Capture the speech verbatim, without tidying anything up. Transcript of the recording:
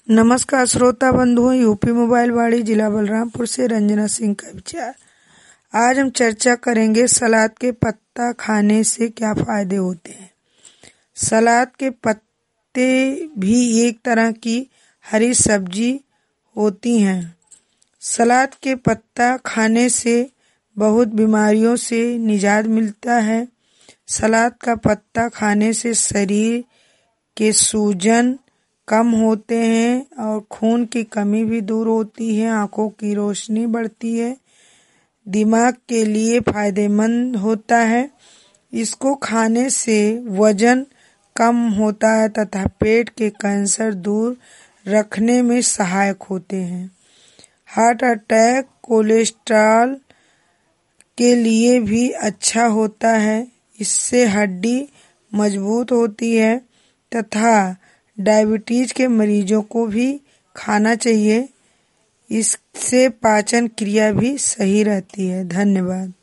नमस्कार श्रोता बंधुओं, यूपी मोबाइल वाड़ी जिला बलरामपुर से रंजना सिंह का विचार। आज हम चर्चा करेंगे सलाद के पत्ता खाने से क्या फायदे होते हैं। सलाद के पत्ते भी एक तरह की हरी सब्जी होती हैं। सलाद के पत्ता खाने से बहुत बीमारियों से निजात मिलता है। सलाद का पत्ता खाने से शरीर के सूजन कम होते हैं और खून की कमी भी दूर होती है। आंखों की रोशनी बढ़ती है। दिमाग के लिए फायदेमंद होता है। इसको खाने से वजन कम होता है तथा पेट के कैंसर दूर रखने में सहायक होते हैं। हार्ट अटैक, कोलेस्ट्रॉल के लिए भी अच्छा होता है। इससे हड्डी मजबूत होती है तथा डायबिटीज के मरीजों को भी खाना चाहिए। इससे पाचन क्रिया भी सही रहती है। धन्यवाद।